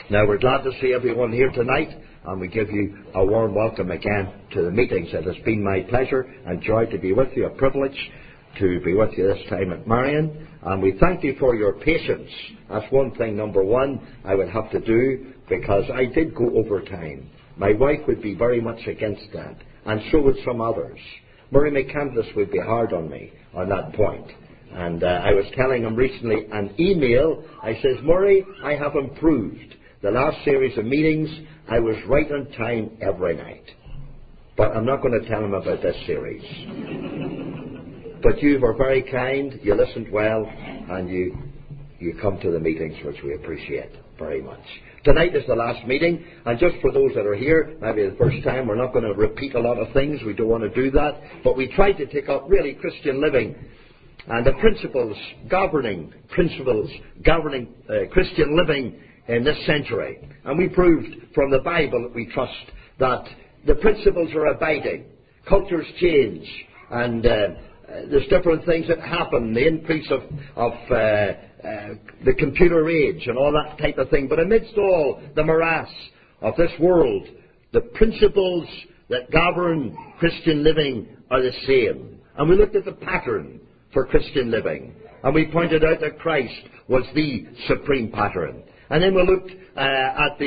Now, we're glad to see everyone here tonight, and we give you a warm welcome again to the meetings. It has been my pleasure and joy to be with you, a privilege to be with you this time at Marion, and we thank you for your patience. That's one thing, number one, I would have to do, because I did go over time. My wife would be very much against that, and so would some others. Murray McCandless would be hard on me on that point. And I was telling him recently an email. I says, Murray, I have improved. The last series of meetings, I was right on time every night. But I'm not going to tell him about this series. But you were very kind, you listened well, and you come to the meetings, which we appreciate very much. Tonight is the last meeting, and just for those that are here, maybe the first time, we're not going to repeat a lot of things. We don't want to do that. But we tried to take up really Christian living and the governing Christian living in this century. And we proved from the Bible that we trust that the principles are abiding. Cultures change, and there's different things that happen, the increase of the computer age and all that type of thing. But amidst all the morass of this world, the principles that govern Christian living are the same. And we looked at the pattern for Christian living, and we pointed out that Christ was the supreme pattern. And then we looked at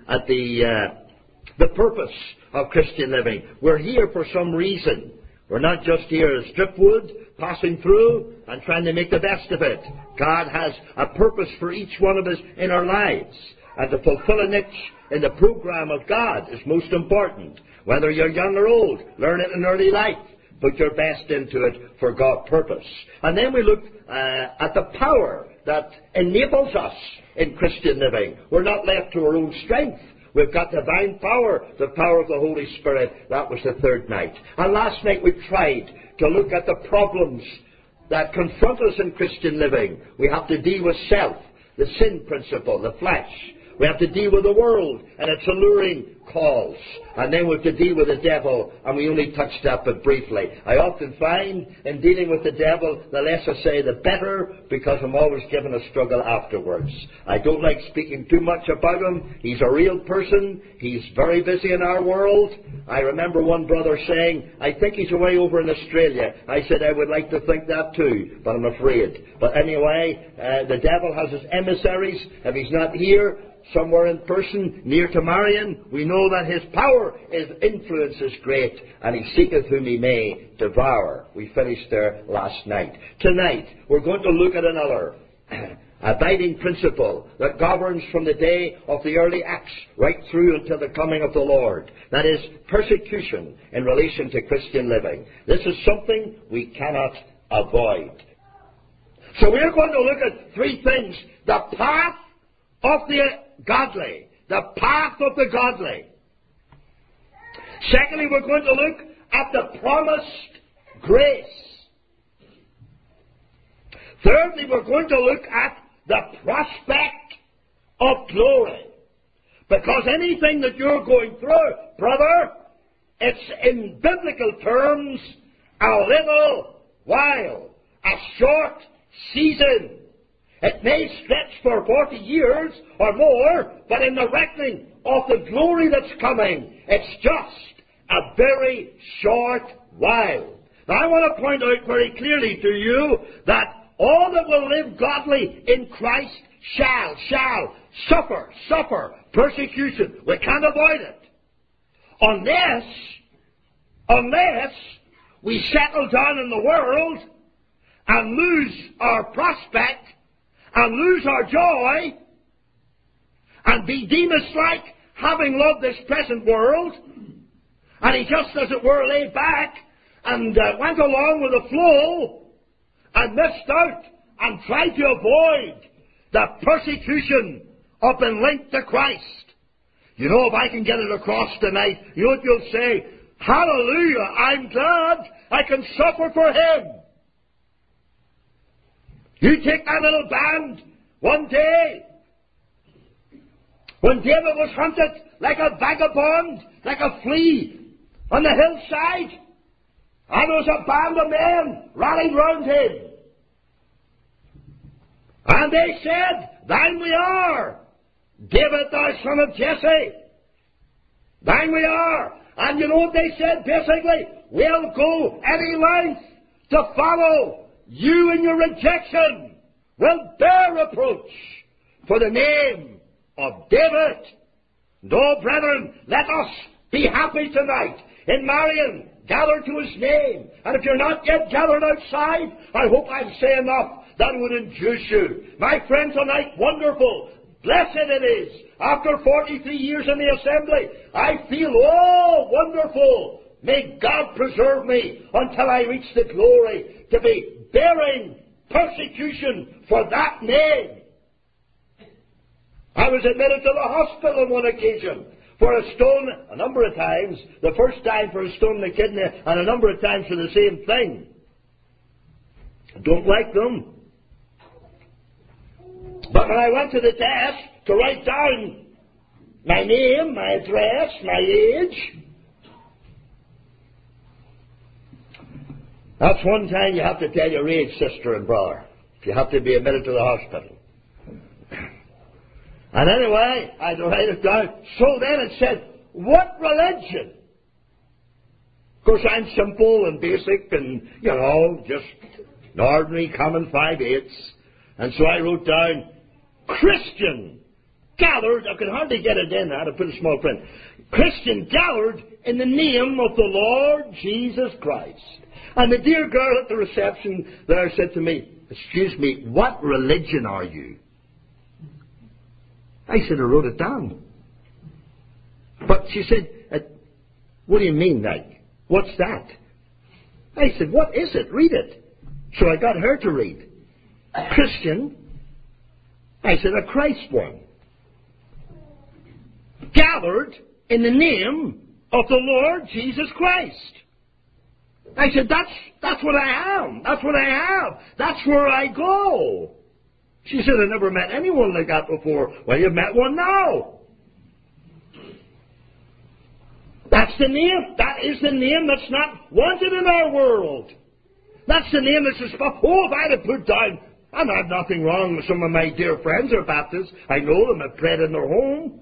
the purpose of Christian living. We're here for some reason. We're not just here as driftwood, passing through and trying to make the best of it. God has a purpose for each one of us in our lives. And to fulfill a niche in the program of God is most important. Whether you're young or old, learn it in early life. Put your best into it for God's purpose. And then we looked at the power that enables us in Christian living. We're not left to our own strength. We've got divine power, the power of the Holy Spirit. That was the third night. And last night we tried to look at the problems that confront us in Christian living. We have to deal with self, the sin principle, the flesh. We have to deal with the world and its alluring calls. And then we have to deal with the devil, and we only touched that but briefly. I often find in dealing with the devil, the less I say the better, because I'm always given a struggle afterwards. I don't like speaking too much about him. He's a real person. He's very busy in our world. I remember one brother saying, I think he's away over in Australia. I said, I would like to think that too, but I'm afraid. But anyway, the devil has his emissaries. If he's not here, somewhere in person, near to Marion, we know that his power, his influence is great, and he seeketh whom he may devour. We finished there last night. Tonight, we're going to look at another abiding principle that governs from the day of the early Acts right through until the coming of the Lord. That is persecution in relation to Christian living. This is something we cannot avoid. So we're going to look at three things. The path of the godly. The path of the godly. Secondly, we're going to look at the promised grace. Thirdly, we're going to look at the prospect of glory. Because anything that you're going through, brother, it's in biblical terms a little while, a short season. It may stretch for 40 years or more, but in the reckoning of the glory that's coming, it's just a very short while. Now I want to point out very clearly to you that all that will live godly in Christ shall suffer persecution. We can't avoid it. Unless we settle down in the world and lose our prospect and lose our joy and be Demas-like, having loved this present world, and he just, as it were, laid back and went along with the flow and missed out and tried to avoid the persecution of being linked to Christ. You know, if I can get it across tonight, you know what you'll say? Hallelujah, I'm glad I can suffer for him. You take that little band one day when David was hunted like a vagabond, like a flea on the hillside, and there was a band of men rallied round him. And they said, thine we are. David, thou son of Jesse. Thine we are. And you know what they said, basically? We'll go any length to follow you in your rejection. We'll bear reproach for the name of David. And oh, brethren, let us be happy tonight in Marion, gathered to his name. And if you're not yet gathered outside, I hope I'm saying enough that would induce you. My friend, tonight, wonderful. Blessed it is. After 43 years in the assembly, I feel, oh, wonderful. May God preserve me until I reach the glory to be bearing persecution for that name. I was admitted to the hospital on one occasion for a stone, a number of times. The first time for a stone in the kidney, and a number of times for the same thing. I don't like them. But when I went to the desk to write down my name, my address, my age, that's one time you have to tell your age, sister and brother, if you have to be admitted to the hospital. And anyway, I had to write it down. So then it said, what religion? Of course, I'm simple and basic and, just an ordinary common 5/8. And so I wrote down, Christian gathered, I could hardly get it in, I had to put a small print. Christian gathered in the name of the Lord Jesus Christ. And the dear girl at the reception there said to me, excuse me, what religion are you? I said, I wrote it down. But she said, what do you mean, like? What's that? I said, what is it? Read it. So I got her to read. Christian. I said, a Christ one. Gathered in the name of the Lord Jesus Christ. I said, that's what I am. That's what I have. That's where I go. She said, I never met anyone like that before. Well, you've met one now. That's the name. That is the name that's not wanted in our world. That's the name that's just, oh, if I had put down, and I have nothing wrong with some of my dear friends who are Baptists. I know them, I've prayed in their home.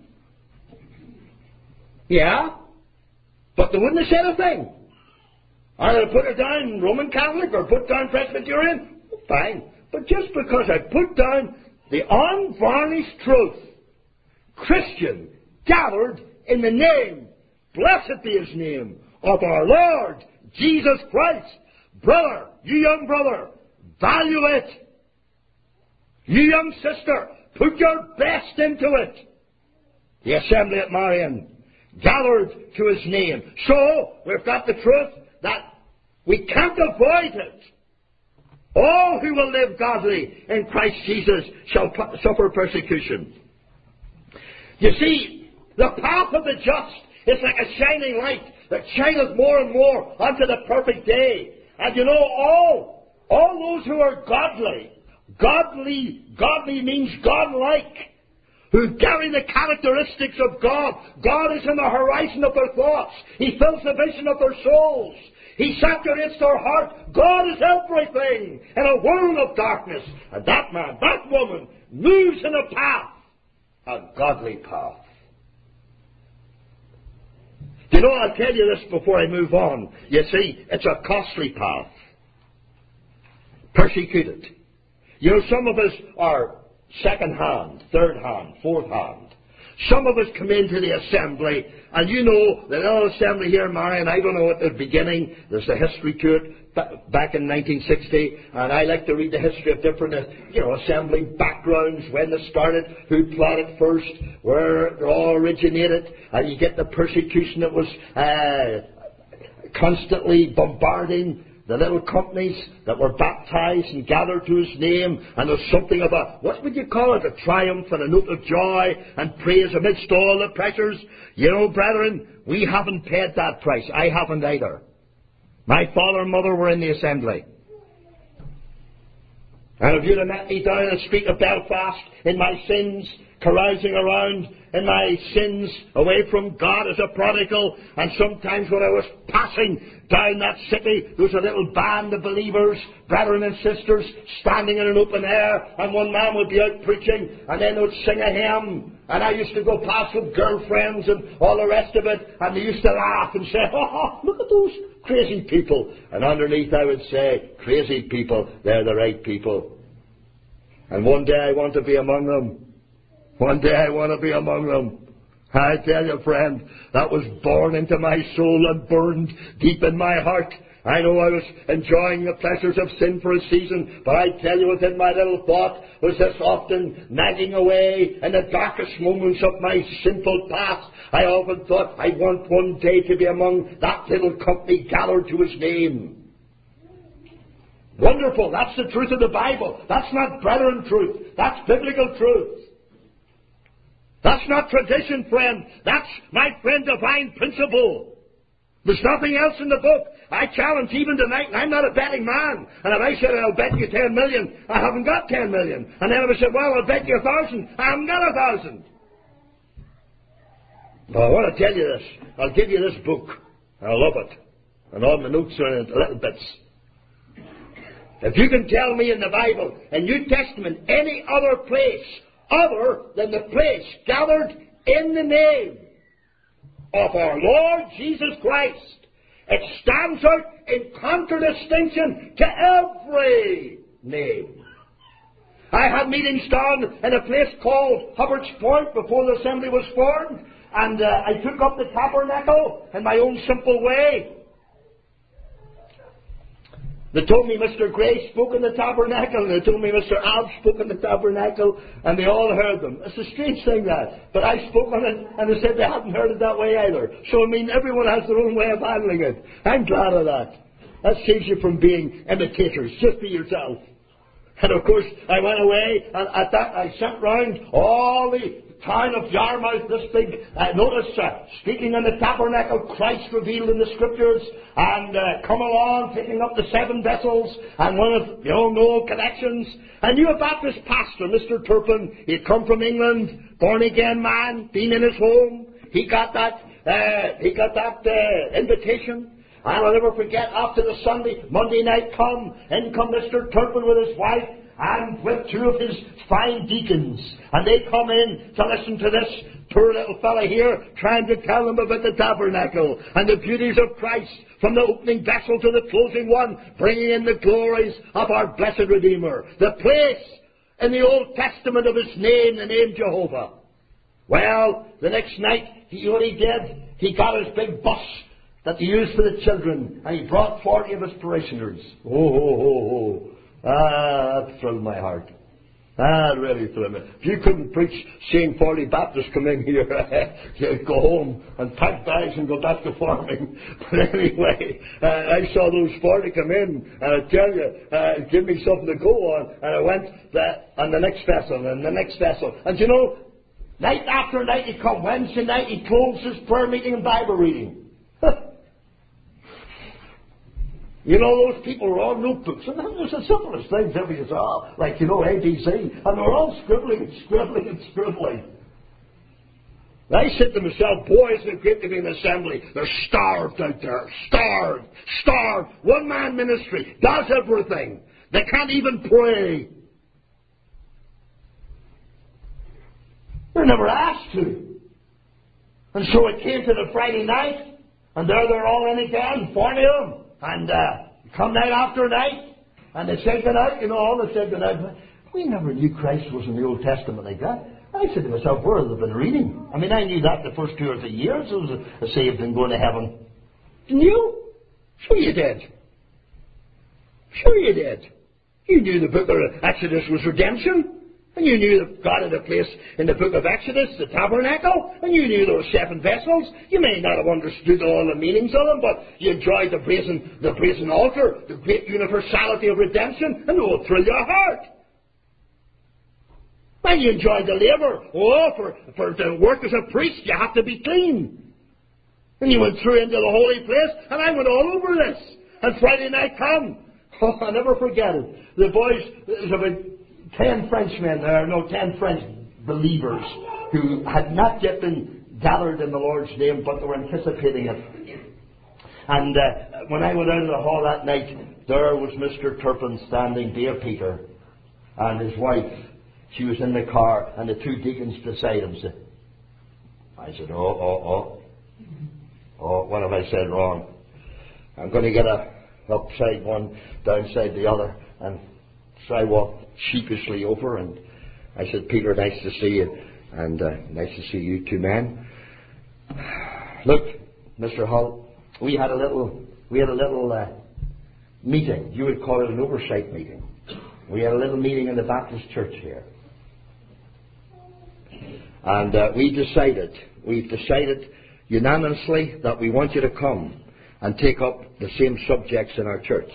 Yeah. But they wouldn't have said a thing. I'd have put her down Roman Catholic or put down Presbyterian. Fine. But just because I put down the unvarnished truth, Christian gathered in the name, blessed be his name, of our Lord Jesus Christ. Brother, you young brother, value it. You young sister, put your best into it. The assembly at Marion gathered to his name. So, we've got the truth that we can't avoid it. All who will live godly in Christ Jesus shall suffer persecution. You see, the path of the just is like a shining light that shineth more and more unto the perfect day. And all those who are godly means godlike, who carry the characteristics of God. God is in the horizon of their thoughts. He fills the vision of their souls. He saturates their heart. God is everything in a world of darkness. And that man, that woman, moves in a path, a godly path. I'll tell you this before I move on. You see, it's a costly path. Persecuted. Some of us are second hand, third hand, fourth hand. Some of us come into the assembly, and the little assembly here in Marion, I don't know at the beginning, there's a history to it, back in 1960, and I like to read the history of different, assembly backgrounds, when they started, who plotted first, where it all originated, and you get the persecution that was constantly bombarding the little companies that were baptized and gathered to his name, and there's something of a, what would you call it, a triumph and a note of joy and praise amidst all the pressures. Brethren, we haven't paid that price. I haven't either. My father and mother were in the assembly. And if you'd have met me down in the street of Belfast in my sins, carousing around in my sins, away from God as a prodigal. And sometimes when I was passing down that city, there was a little band of believers, brethren and sisters, standing in an open air, and one man would be out preaching, and then they would sing a hymn. And I used to go past with girlfriends and all the rest of it, and they used to laugh and say, "Oh, look at those crazy people." And underneath I would say, "Crazy people, they're the right people." And one day I want to be among them. One day I want to be among them. I tell you, friend, that was born into my soul and burned deep in my heart. I know I was enjoying the pleasures of sin for a season, but I tell you, within my little thought was this often nagging away in the darkest moments of my sinful past. I often thought, I want one day to be among that little company gathered to His name. Wonderful. That's the truth of the Bible. That's not brethren truth. That's biblical truth. That's not tradition, friend. That's, my friend, divine principle. There's nothing else in the book. I challenge even tonight, and I'm not a betting man. And if I said, I'll bet you 10 million, I haven't got 10 million. And then if I said, well, I'll bet you 1,000, I haven't got 1,000. But I want to tell you this. I'll give you this book. I love it. And all my notes are in little bits. If you can tell me in the Bible, in New Testament, any other place other than the place gathered in the name of our Lord Jesus Christ, it stands out in contradistinction to every name. I had meetings down in a place called Hubbard's Point before the assembly was formed, and I took up the tabernacle in my own simple way. They told me Mr. Gray spoke in the tabernacle, and they told me Mr. Alb spoke in the tabernacle, and they all heard them. It's a strange thing, that. But I spoke on it, and they said they hadn't heard it that way either. So, I mean, everyone has their own way of handling it. I'm glad of that. That saves you from being imitators. Just be yourself. And, of course, I went away, and at that I sent round all the town of Yarmouth, this big, notice, speaking in the tabernacle, Christ revealed in the Scriptures, and come along, picking up the 7 vessels, and one of the old Noel connections. I knew a Baptist pastor, Mr. Turpin. He'd come from England, born-again man, been in his home. He got that invitation. And I'll never forget, after the Monday night in come Mr. Turpin with his wife, and with 2 of his fine deacons. And they come in to listen to this poor little fella here, trying to tell them about the tabernacle and the beauties of Christ, from the opening vessel to the closing one, bringing in the glories of our blessed Redeemer. The place in the Old Testament of His name, the name Jehovah. Well, the next night, what he did, he got his big bus that they used for the children, and he brought 40 of his parishioners. That thrilled my heart. That really thrilled me. If you couldn't preach seeing 40 Baptists come in here, you'd go home and pack bags and go back to farming. But anyway, I saw those 40 come in, and I tell you, give me something to go on. And I went on the next vessel, and the next vessel. And you know, night after night he'd come. Wednesday night he'd close his prayer meeting and Bible reading. You know, those people were all notebooks, and that was the simplest things ever you saw, like, you know, ABC, and they were all scribbling and scribbling and scribbling. And I said to myself, boy, isn't it great to be in assembly? They're starved out there. Starved. One-man ministry, does everything. They can't even pray. They're never asked to. And so it came to the Friday night, and there they're all in again, 40 of them. And come night after night, and they said goodnight, you know, all they said goodnight. We never knew Christ was in the Old Testament like that. I said to myself, where have they been reading? I mean, I knew that the first 2 or 3 years. It was a saved and going to heaven. Didn't you? Sure you did. Sure you did. You knew the book of Exodus was redemption. And you knew that God had a place in the book of Exodus, the tabernacle, and you knew there were 7 vessels. You may not have understood all the meanings of them, but you enjoyed the brazen altar, the great universality of redemption, and it will thrill your heart. And you enjoyed the labour. For the work as a priest, you have to be clean. And you went through into the holy place, and I went all over this. And Friday night come. Oh, I'll never forget it. The boys, there's about 10 Frenchmen there, 10 French believers who had not yet been gathered in the Lord's name, but they were anticipating it. And when I went out of the hall that night, there was Mr. Turpin standing, dear Peter, and his wife. She was in the car, and the two deacons beside him. I said, oh, what have I said wrong? I'm going to get a upside one, downside the other. And so I walked sheepishly over, and I said, Peter, nice to see you, and nice to see you two men. Look, Mr. Hull, we had a little meeting. You would call it an oversight meeting. We had a little meeting in the Baptist church here. And we've decided unanimously that we want you to come and take up the same subjects in our church.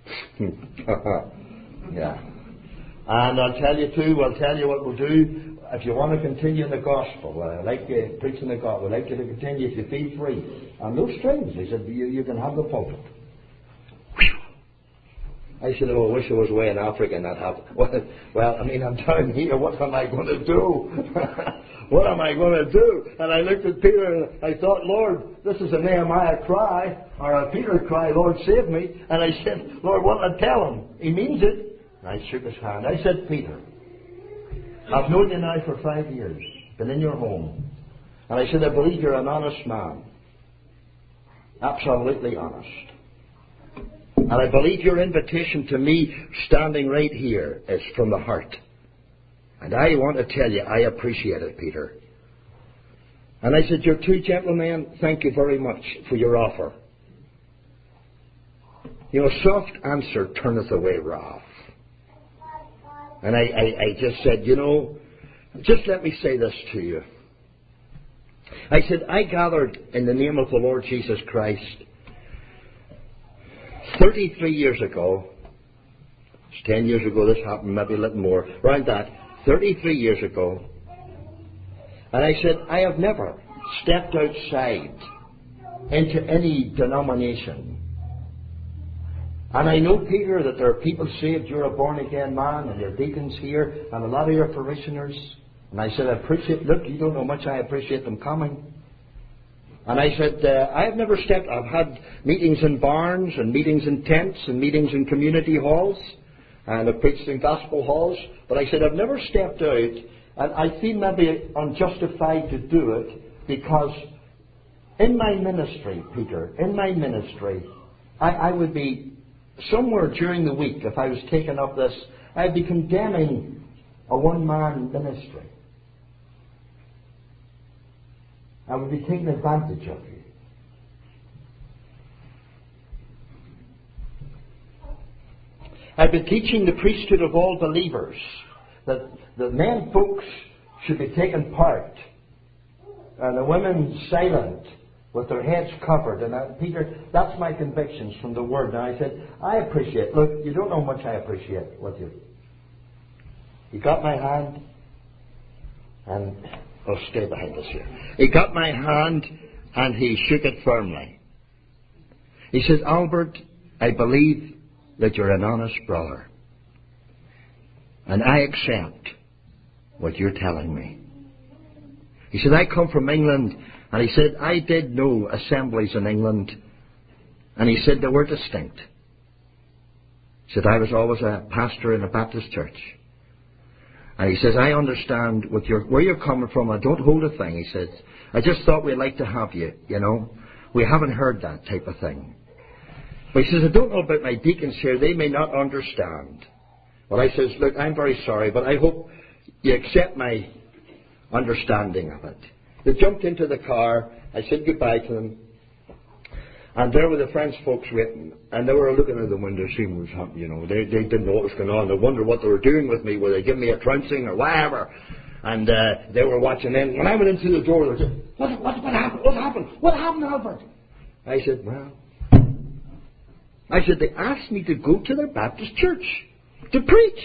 Yeah. And I'll tell you what we'll do. If you want to continue the gospel, I like you preaching the gospel, I'd like you to continue if you feel free. And no strings. He said, you can have the pulpit. I said, I wish I was away in Africa and that happened. Well, I mean, I'm down here. What am I going to do? What am I going to do? And I looked at Peter and I thought, Lord, this is a Nehemiah cry, or a Peter cry, Lord, save me. And I said, Lord, what did I tell him? He means it. And I shook his hand. I said, Peter, I've known you now for 5 years, been in your home. And I said, I believe you're an honest man. Absolutely honest. And I believe your invitation to me standing right here is from the heart. And I want to tell you, I appreciate it, Peter. And I said, you two gentlemen, thank you very much for your offer. You know, soft answer turneth away wrath. And I just said, you know, just let me say this to you. I said, I gathered in the name of the Lord Jesus Christ 33 years ago. It's 10 years ago this happened, maybe a little more. Around that, 33 years ago. And I said, I have never stepped outside into any denomination. And I know, Peter, that there are people saved. You're a born-again man, and there are deacons here, and a lot of your parishioners. And I said, look, you don't know much, I appreciate them coming. And I said, I have never stepped, I've had meetings in barns, and meetings in tents, and meetings in community halls, and I've preached in gospel halls, but I said, I've never stepped out, and I feel maybe unjustified to do it, because in my ministry, Peter, I would be somewhere during the week, if I was taking up this, I'd be condemning a one-man ministry. I would be taking advantage of you. I've been teaching the priesthood of all believers that the men folks should be taking part and the women silent with their heads covered. And Peter, that's my convictions from the Word. And I said, I appreciate, look, you don't know how much I appreciate what you got my hand, and I'll stay behind us here. He got my hand and he shook it firmly. He said, Albert, I believe that you're an honest brother. And I accept what you're telling me. He said, I come from England. And he said, I did know assemblies in England. And he said, they were distinct. He said, I was always a pastor in a Baptist church. And he says, I understand where you're coming from. I don't hold a thing. He says, I just thought we'd like to have you, you know. We haven't heard that type of thing. But he says, I don't know about my deacons here. They may not understand. Well, I says, look, I'm very sorry, but I hope you accept my understanding of it. They jumped into the car. I said goodbye to them. And there were the French folks waiting. And they were looking at the window, seeing what was happening, you know. They didn't know what was going on. They wondered what they were doing with me. Were they giving me a trouncing or whatever? And they were watching in. When I went into the door, they said, what happened? What happened? What happened, Albert? I said, they asked me to go to their Baptist church to preach.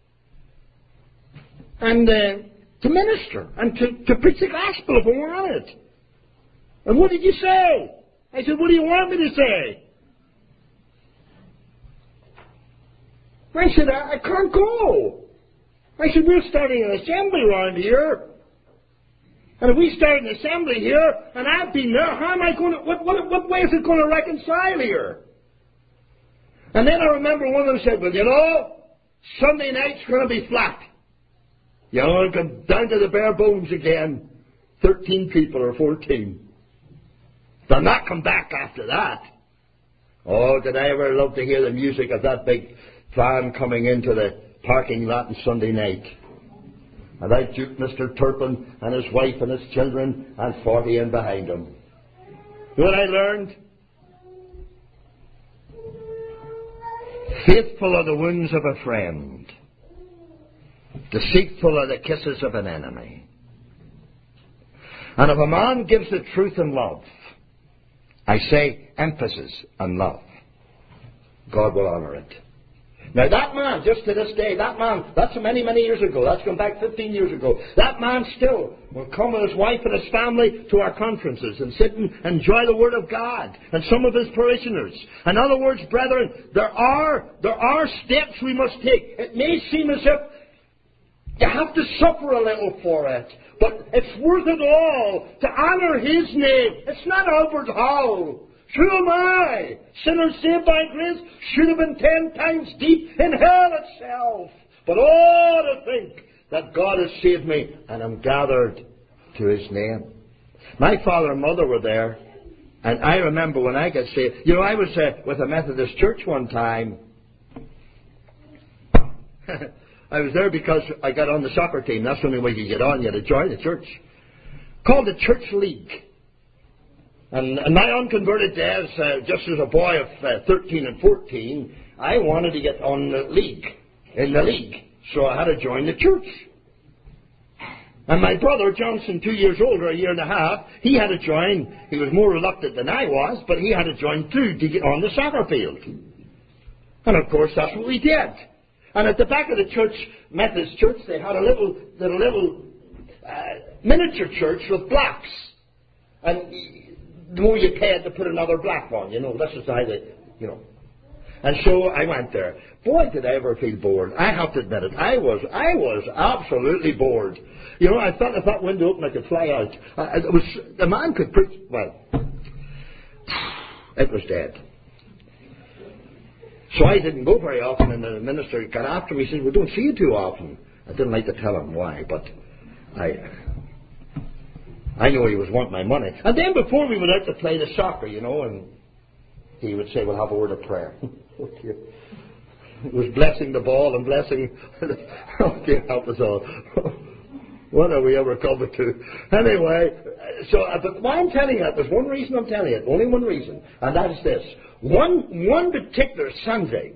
And to minister and to preach the gospel if we were on it. And what did you say? I said, what do you want me to say? I said, I can't go. I said, we're starting an assembly round here. And if we start an assembly here, and I've been there, how am I going to, what way is it going to reconcile here? And then I remember one of them said, well, you know, Sunday night's going to be flat. You know, it comes down to the bare bones again. 13 people or 14. They'll not come back after that. Oh, did I ever love to hear the music of that big van coming into the parking lot on Sunday night. And I juked Mr. Turpin and his wife and his children and 40 in behind him. You know what I learned? Faithful are the wounds of a friend. Deceitful are the kisses of an enemy. And if a man gives the truth in love, I say emphasis on love, God will honour it. Now that man, just to this day, that man, that's many, many years ago, that's gone back 15 years ago, that man still will come with his wife and his family to our conferences and sit and enjoy the Word of God and some of his parishioners. In other words, brethren, there are steps we must take. It may seem as if you have to suffer a little for it, but it's worth it all to honour His name. It's not Albert Hall. Who am I? Sinners saved by grace should have been 10 times deep in hell itself. But oh, to think that God has saved me and I'm gathered to His name. My father and mother were there, and I remember when I got saved. You know, I was with a Methodist church one time. I was there because I got on the soccer team. That's the only way you get on. You had to join the church. Called the Church League. And in my unconverted days, just as a boy of 13 and 14, I wanted to get on the league, in the league. So I had to join the church. And my brother, Johnson, 2 years older, a year and a half, he had to join. He was more reluctant than I was, but he had to join too to get on the soccer field. And of course, that's what we did. And at the back of the church, Methodist church, they had a little miniature church with blocks. And the more you paid to put another block on, you know, this is how they, you know. And so I went there. Boy, did I ever feel bored. I have to admit it. I was absolutely bored. You know, I thought if that window opened, I could fly out. The man could preach. Well, it was dead. So I didn't go very often, and the minister got after me. He said, "We don't see you too often." I didn't like to tell him why, but I knew he was wanting my money. And then before we went out to play the soccer, you know, and he would say, "We'll have a word of prayer." It was blessing the ball and blessing. Oh, dear, help us all. What are we ever coming to? Anyway, so, but why I'm telling you that, there's one reason I'm telling you it, only one reason, and that is this. One particular Sunday,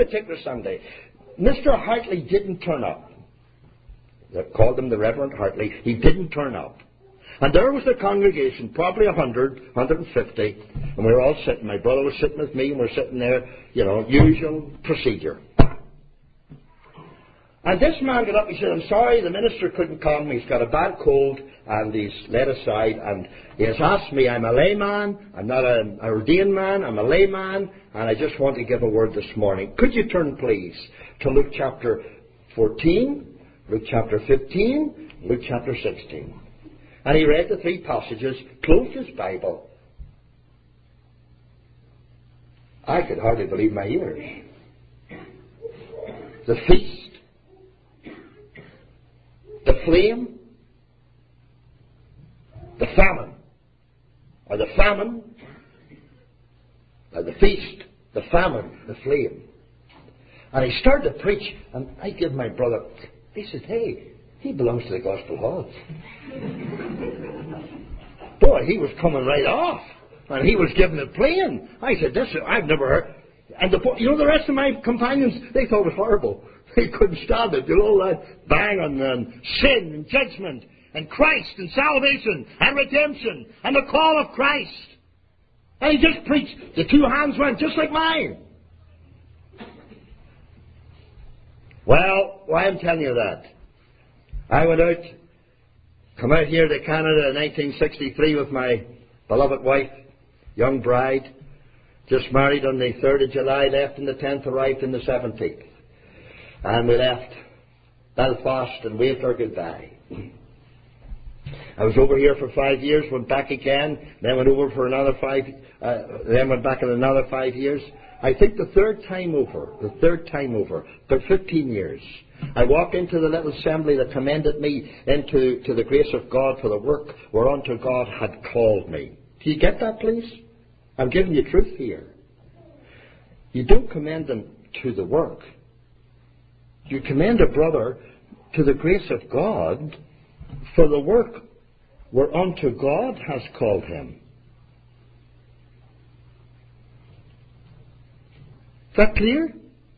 Mr. Hartley didn't turn up. They called him the Reverend Hartley. He didn't turn up. And there was the congregation, probably 100, 150, and we were all sitting. My brother was sitting with me, and we're sitting there, you know, usual procedure. And this man got up, he said, "I'm sorry, the minister couldn't come. He's got a bad cold, and he's led aside, and he has asked me, I'm a layman, I'm not an ordained man, I'm a layman, and I just want to give a word this morning. Could you turn, please, to Luke chapter 14, Luke chapter 15, Luke chapter 16. And he read the 3 passages, closed his Bible. I could hardly believe my ears. The feast, the flame, the famine, or the famine, or the feast, the famine, the flame. And he started to preach, and I give my brother, he said, "Hey, he belongs to the Gospel Hall." Boy, he was coming right off, and he was giving it plain. I said, I've never heard. And the rest of my companions, they thought it was horrible. They couldn't stand it. You know, that bang on sin and judgment and Christ and salvation and redemption and the call of Christ. And he just preached. The 2 hands went just like mine. Well, why I'm telling you that? I went out, come out here to Canada in 1963 with my beloved wife, young bride, just married on the 3rd of July, left on the 10th, arrived on the 17th. And we left Belfast and waved her goodbye. I was over here for 5 years, went back again, then went over for another 5, then went back in another 5 years. I think the third time over, but 15 years. I walked into the little assembly that commended me into the grace of God for the work whereunto God had called me. Do you get that, please? I'm giving you truth here. You don't commend them to the work. You commend a brother to the grace of God for the work whereunto God has called him. Is that clear?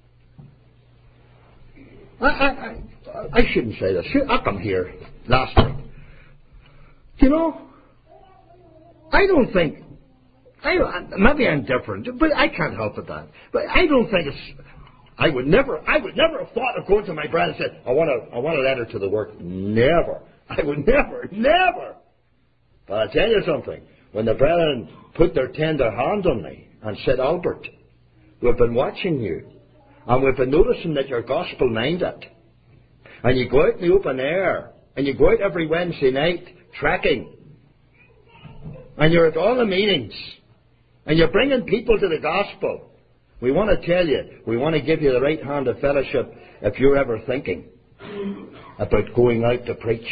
I shouldn't say this. I come here last week. You know, I don't think, maybe I'm different, but I can't help it that. But I don't think it's, I would never have thought of going to my brother and said, I want a letter to the work. Never. I would never. But I'll tell you something. When the brethren put their tender hand on me and said, Albert, we've been watching you, and we've been noticing that you're gospel-minded, and you go out in the open air, and you go out every Wednesday night trekking, and you're at all the meetings, and you're bringing people to the gospel. We want to tell you, we want to give you the right hand of fellowship if you're ever thinking about going out to preach.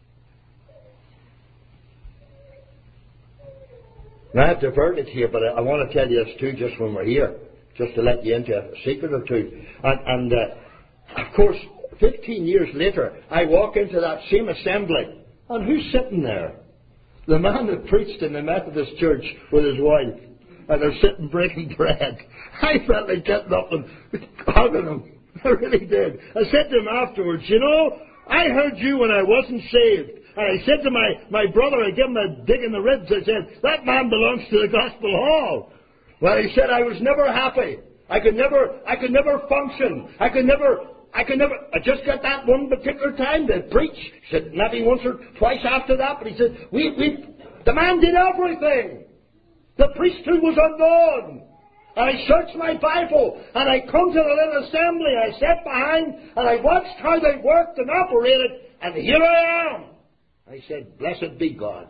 Now, I've diverted here, but I want to tell you this too just when we're here, just to let you into a secret or two. And of course, 15 years later, I walk into that same assembly, and who's sitting there? The man that preached in the Methodist church with his wife, and they're sitting breaking bread. I felt like getting up and hugging him. I really did. I said to him afterwards, you know, I heard you when I wasn't saved. And I said to my brother, I gave him a dig in the ribs, I said, that man belongs to the Gospel Hall. Well, he said, I was never happy. I could never function. I just got that one particular time to preach. He said, maybe once or twice after that, but he said, the man did everything. The priesthood was unknown. And I searched my Bible, and I come to the little assembly, I sat behind, and I watched how they worked and operated, and here I am. I said, blessed be God.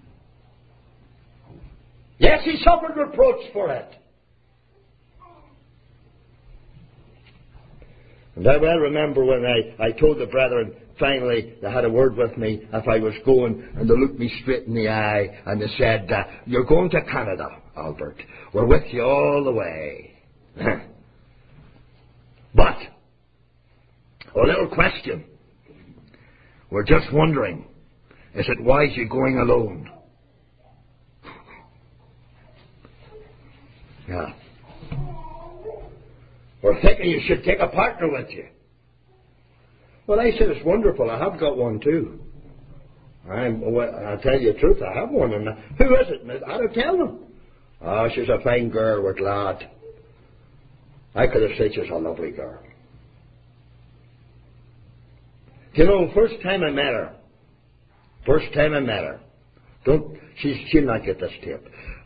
Yes, he suffered reproach for it. And I well remember when I told the brethren, finally, they had a word with me if I was going, and they looked me straight in the eye, and they said, you're going to Canada, Albert. We're with you all the way. But, a little question. We're just wondering, is it wise you going alone? Yeah. We're thinking you should take a partner with you. Well, I said, it's wonderful. I have got one too. I'll tell you the truth, I have one. And who is it? How do I tell them? Oh, she's a fine girl, we're glad. I could have said she's a lovely girl. You know, first time I met her, she'll not get this tape.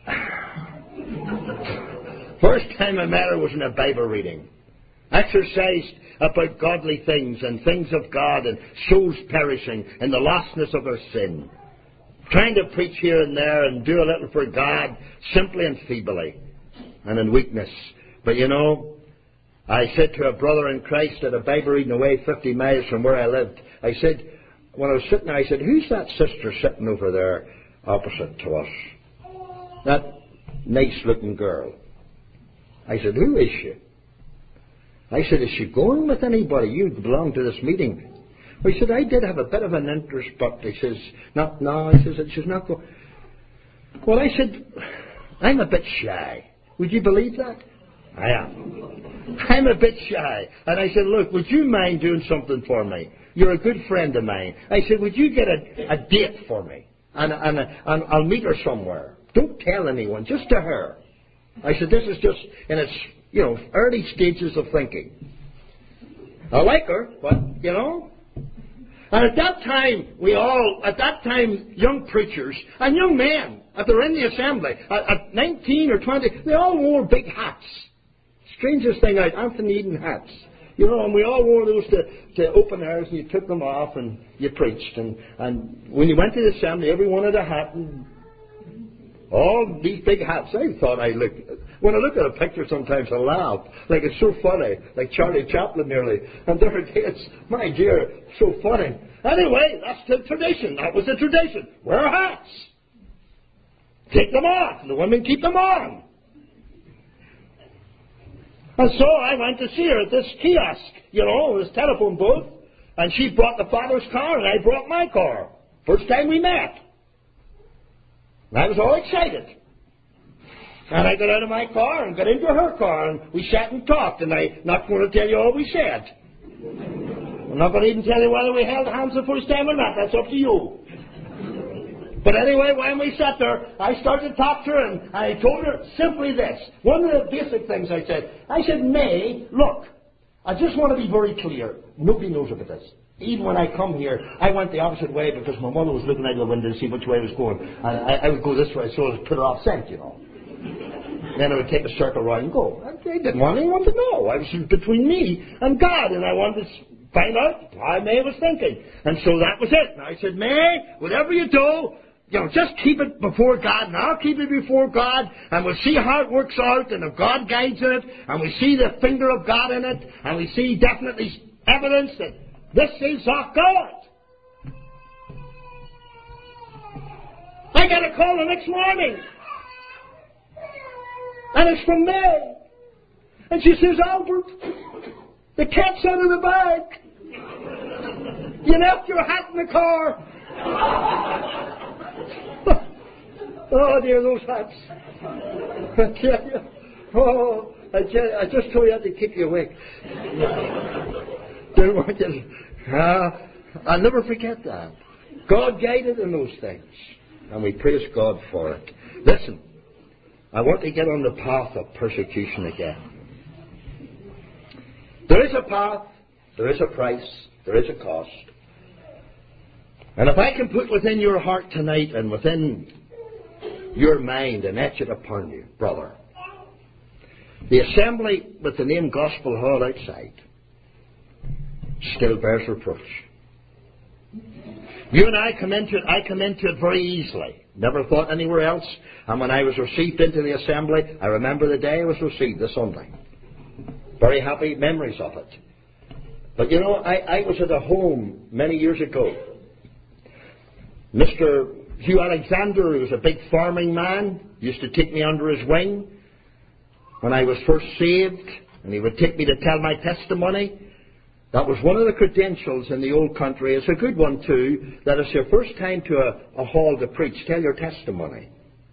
First time I met her was in a Bible reading. Exercised about godly things and things of God and souls perishing and the lostness of our sin. Trying to preach here and there and do a little for God, simply and feebly and in weakness. But you know, I said to a brother in Christ at a Bible reading away 50 miles from where I lived, I said, when I was sitting there, I said, who's that sister sitting over there opposite to us? That nice looking girl. I said, who is she? I said, is she going with anybody? You belong to this meeting. Well, he said, I did have a bit of an interest, but he says, she's not going. Well, I said, I'm a bit shy. Would you believe that? I am. I'm a bit shy. And I said, look, would you mind doing something for me? You're a good friend of mine. I said, would you get a date for me? And I'll meet her somewhere. Don't tell anyone, just to her. I said, this is just in its, early stages of thinking. I like her, but, And at that time, young preachers and young men, if they were in the assembly, at 19 or 20, they all wore big hats. Strangest thing out, Anthony Eden hats. You know, and we all wore those to open airs, and you took them off and you preached. And when you went to the assembly, everyone had a hat, and all these big hats. I thought when I look at a picture sometimes I laugh. Like it's so funny, like Charlie Chaplin nearly. And there it is, my dear, so funny. Anyway, that's the tradition. That was the tradition. Wear hats. Take them off. The women keep them on. And so I went to see her at this kiosk, this telephone booth. And she brought the father's car and I brought my car. First time we met. And I was all excited. And I got out of my car and got into her car and we sat and talked. And I'm not going to tell you all we said. I'm not going to even tell you whether we held hands the first time or not. That's up to you. But anyway, when we sat there, I started to talk to her and I told her simply this. One of the basic things I said, May, look, I just want to be very clear. Nobody knows about this. Even when I come here, I went the opposite way because my mother was looking out the window to see which way I was going. And I would go this way so as to put her off scent, Then I would take a circle around and go. I didn't want anyone to know. I was between me and God, and I wanted to find out how May was thinking. And so that was it. And I said, May, whatever you do, just keep it before God, and I'll keep it before God, and we'll see how it works out, and if God guides it, and we see the finger of God in it, and we see definitely evidence that this is of God. I got a call the next morning, and it's from May, and she says, Albert, the cat's out of the bag. You left your hat in the car. Oh dear, those hats. I tell you. Oh, I just told you how to keep you awake. I'll never forget that. God guided in those things. And we praise God for it. Listen, I want to get on the path of persecution again. There is a path, there is a price, there is a cost. And if I can put within your heart tonight and within your mind and etch it upon you, brother, the assembly with the name Gospel Hall outside still bears reproach. You and I come into it very easily. Never thought anywhere else. And when I was received into the assembly, I remember the day I was received, the Sunday. Very happy memories of it. But I was at a home many years ago. Mr. Hugh Alexander, who was a big farming man, used to take me under his wing when I was first saved, and he would take me to tell my testimony. That was one of the credentials in the old country. It's a good one too, that it's your first time to a hall to preach, tell your testimony.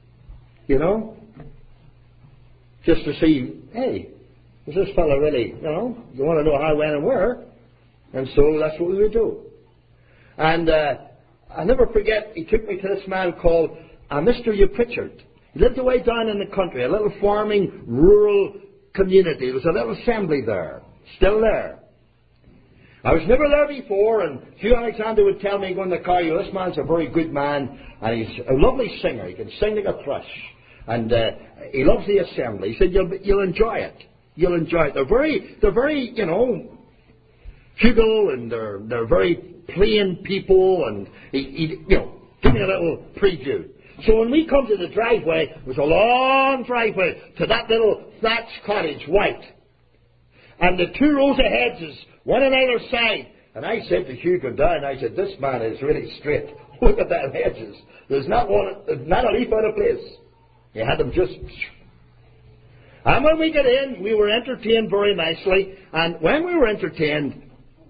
Just to see, hey, is this fellow really, you want to know how, when and where. And so that's what we would do. And I'll never forget, he took me to this man called Mr. Hugh Pritchard. He lived away down in the country, a little farming, rural community. There was a little assembly there, still there. I was never there before, and Hugh Alexander would tell me going to the car, this man's a very good man, and he's a lovely singer. He can sing like a thrush. And he loves the assembly. He said, you'll enjoy it. You'll enjoy it. They're very, fugal, and they're very plain people, and give me a little preview. So when we come to the driveway, it was a long driveway to that little thatched cottage, white. And the 2 rows of hedges, one on either side. And I said to Hugh, go down, I said, this man is really straight. Look at that hedges. There's not a leaf out of place. He had them just... And when we got in, we were entertained very nicely. And when we were entertained...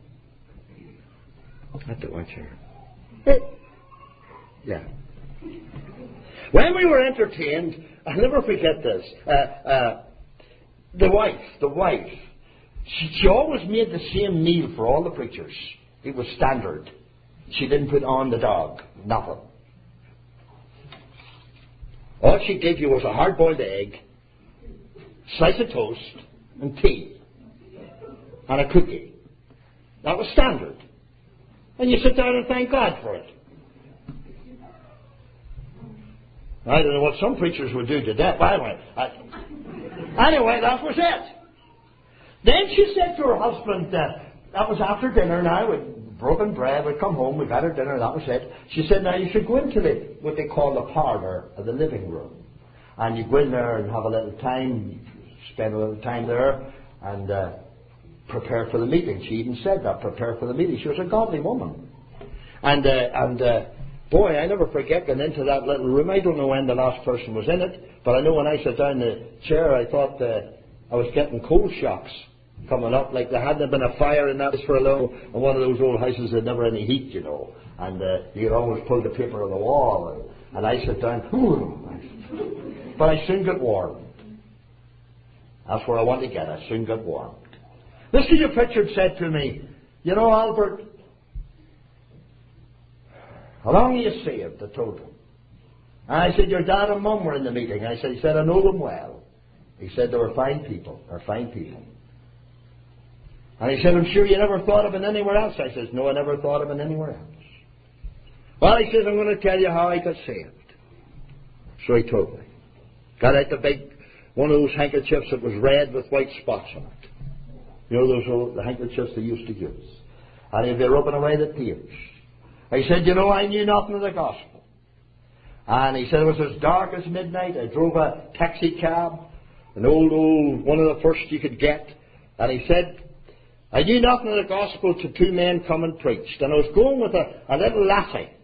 I have to watch here. Yeah. When we were entertained, I'll never forget this. The wife, she always made the same meal for all the preachers. It was standard. She didn't put on the dog. Nothing. All she gave you was a hard-boiled egg, slice of toast, and tea, and a cookie. That was standard. And you sit down and thank God for it. I don't know what some preachers would do to that. Anyway, that was it. Then she said to her husband, that was after dinner now, with broken bread, we'd come home, we'd had our dinner, that was it. She said, now you should go into what they call the parlour, or the living room. And you go in there and have a little time, spend a little time there, and prepare for the meeting. She even said that, prepare for the meeting. She was a godly woman. And boy, I never forget going into that little room. I don't know when the last person was in it, but I know when I sat down in the chair, I thought I was getting cold shocks coming up, like there hadn't been a fire in that place for a long, and one of those old houses that never any heat, you know, and you could always pull the paper on the wall, and I sat down, but I soon got warmed. That's where I want to get. I soon got warmed. Mr. Pritchard said to me, you know, Albert, how long are you saved? I told him. And I said, your dad and mum were in the meeting. He said, I know them well. He said, they were fine people. They're fine people. And he said, I'm sure you never thought of it anywhere else. I said, no, I never thought of it anywhere else. Well, he says, I'm going to tell you how I got saved. So he told me. Got out the big, one of those handkerchiefs that was red with white spots on it. You know those old the handkerchiefs they used to use. And he'd be rubbing away the tears. He said, you know, I knew nothing of the gospel. And he said, it was as dark as midnight. I drove a taxi cab, an old, one of the first you could get. And he said, I knew nothing of the gospel till two men come and preached. And I was going with a little lassie.